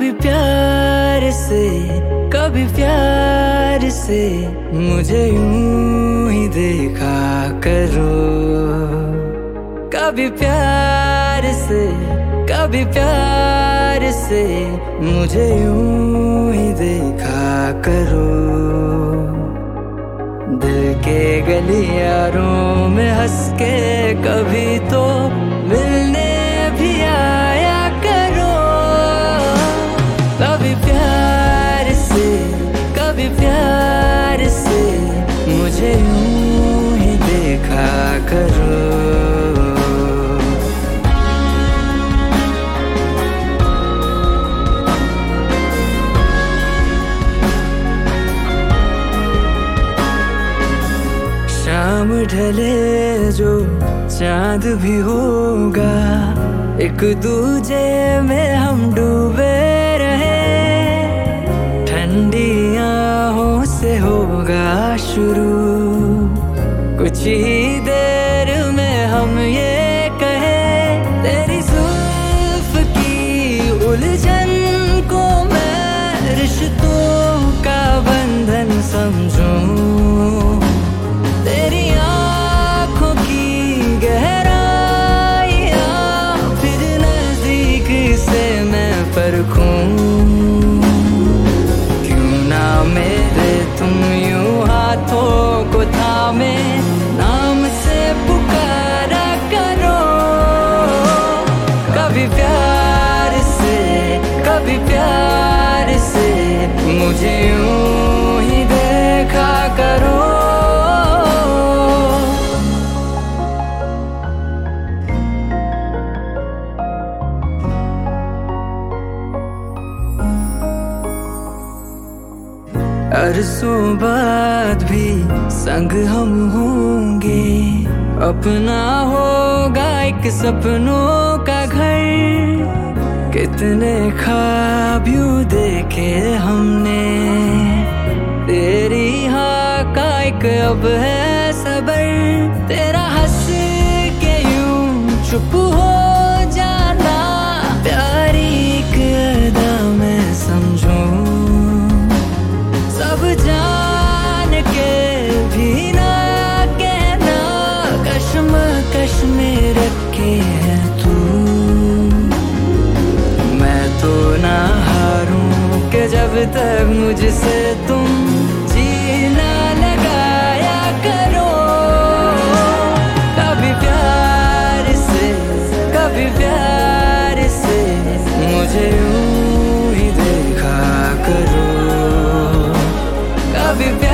कभी प्यार से, कभी प्यार से मुझे यूं ही देखा करो। कभी प्यार से, कभी प्यार से मुझे यूं ही देखा करो। दिल के गलियारों में हंस के कभी तो मिलने भी आया करो। कभी प्यार से, कभी प्यार से मुझे यूं ही देखा करो। शाम ढले जो चांद भी होगा, एक दूजे में हम डूबे रहे। ठंडी आहों से होगा शुरू, कुछ ही देर में हम ये कहे। तेरी जुल्फ की उलझन को मैं रिश्तों का बंधन समझूं। तेरी आँखों की गहराइयाँ फिर नजदीक से मैं परखूं। क्यों ना मेरे तुम यूं हाथों को थामे नाम से पुकारा करो। कभी प्यार से, कभी प्यार से मुझे यूं ही देखा करो। अरसों बाद भी संग हम होंगे, अपना होगा एक सपनों का घर। कितने ख्वाब यूं देखे हमने, तेरी हाँ का एक अब है सबर। तेरा हंस के यूं चुप हो जाना प्यारी एक अदा मैं समझूं। सब जान के भी ना कहना कश्मकश में रखे है तू। मैं तो ना हारूं कि जब तक मुझसे तुम जीना लगाया करो। कभी प्यार से, कभी प्यार से मुझे यूं ही देखा करो। कभी